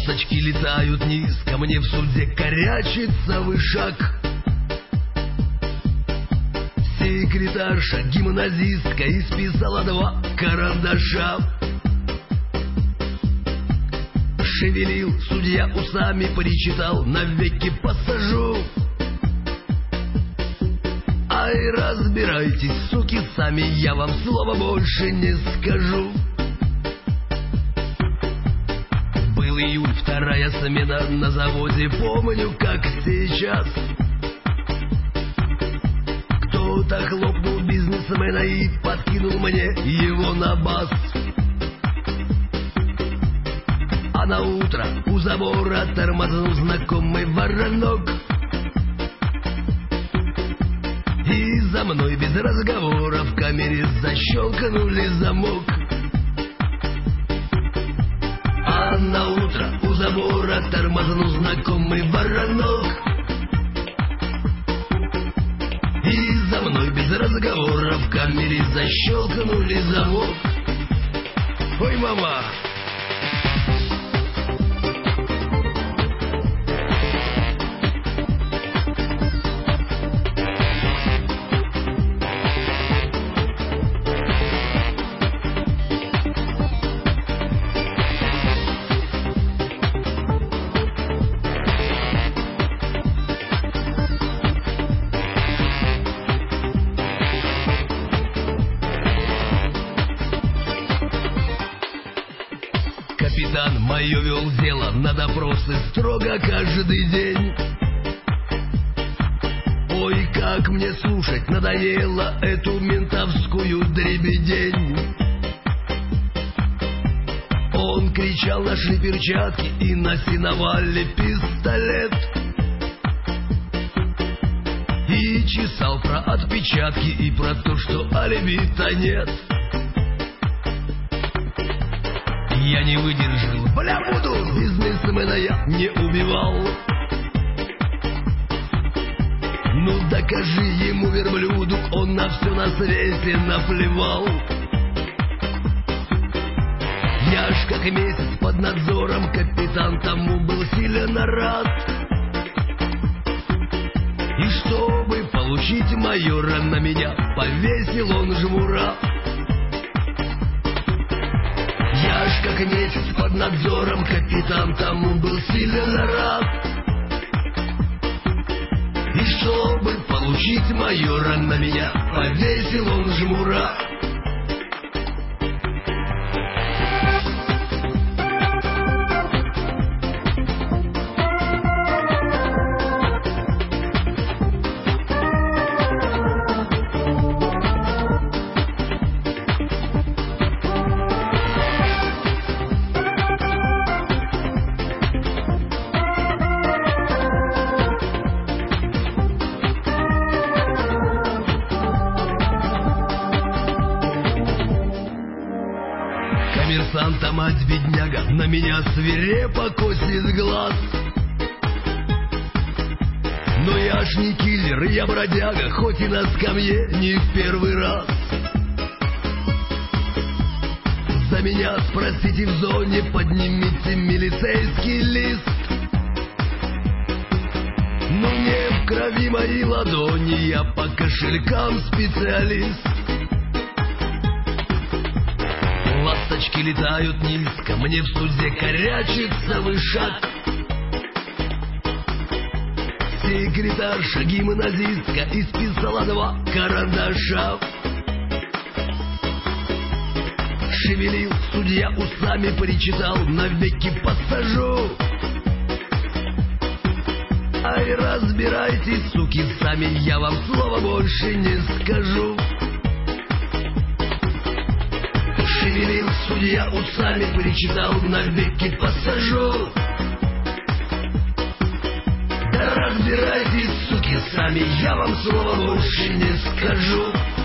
Ласточки летают низко, мне в суде корячится вышаг. Секретарша, гимназистка, исписала 2 карандаша. Шевелил судья усами, перечитал, навеки посажу. Ай, разбирайтесь, суки, сами, я вам слова больше не скажу. Был июль, 2-я смена на заводе, помню, как сейчас. Кто-то хлопнул бизнесмена и подкинул мне его на бас. А на утро у забора тормознул знакомый воронок. И за мной без разговора в камере защелкнули замок. А на утро у забора тормознул знакомый воронок. И за мной без разговора в камере защелкнули замок. Ой, мама! Капитан мое вел дело на допросы строго каждый день. Ой, как мне слушать надоело эту ментовскую дребедень. Он кричал: нашли перчатки и на сеновале пистолет. И чесал про отпечатки и про то, что алиби-то нет. Я не выдержал, бля, буду, бизнесмена я не убивал. Ну докажи ему, верблюду, он на все на свете наплевал. Я ж как месяц под надзором, капитан тому был сильно рад. И чтобы получить майора, на меня повесил он жмура. Я ж как месяц под надзором, капитан тому был сильно рад. И чтобы получить майора, на меня повесил он жмура. Коммерсанта мать бедняга на меня свирепо косит глаз. Но я ж не киллер, я бродяга, хоть и на скамье не в первый раз. За меня спросите в зоне, поднимите милицейский лист. Но не в крови мои ладони, я по кошелькам специалист. Ласточки летают низко, мне в суде корячится вышаг. Секретарша, гимназистка, исписала 2 карандаша. Шевелил судья усами, перечитал, навеки посажу. Ай, разбирайтесь, суки, сами, я вам слова больше не скажу. Шевелил судья усами, перечитал, навеки посажу. Да разбирайтесь, суки, сами, я вам слова больше не скажу.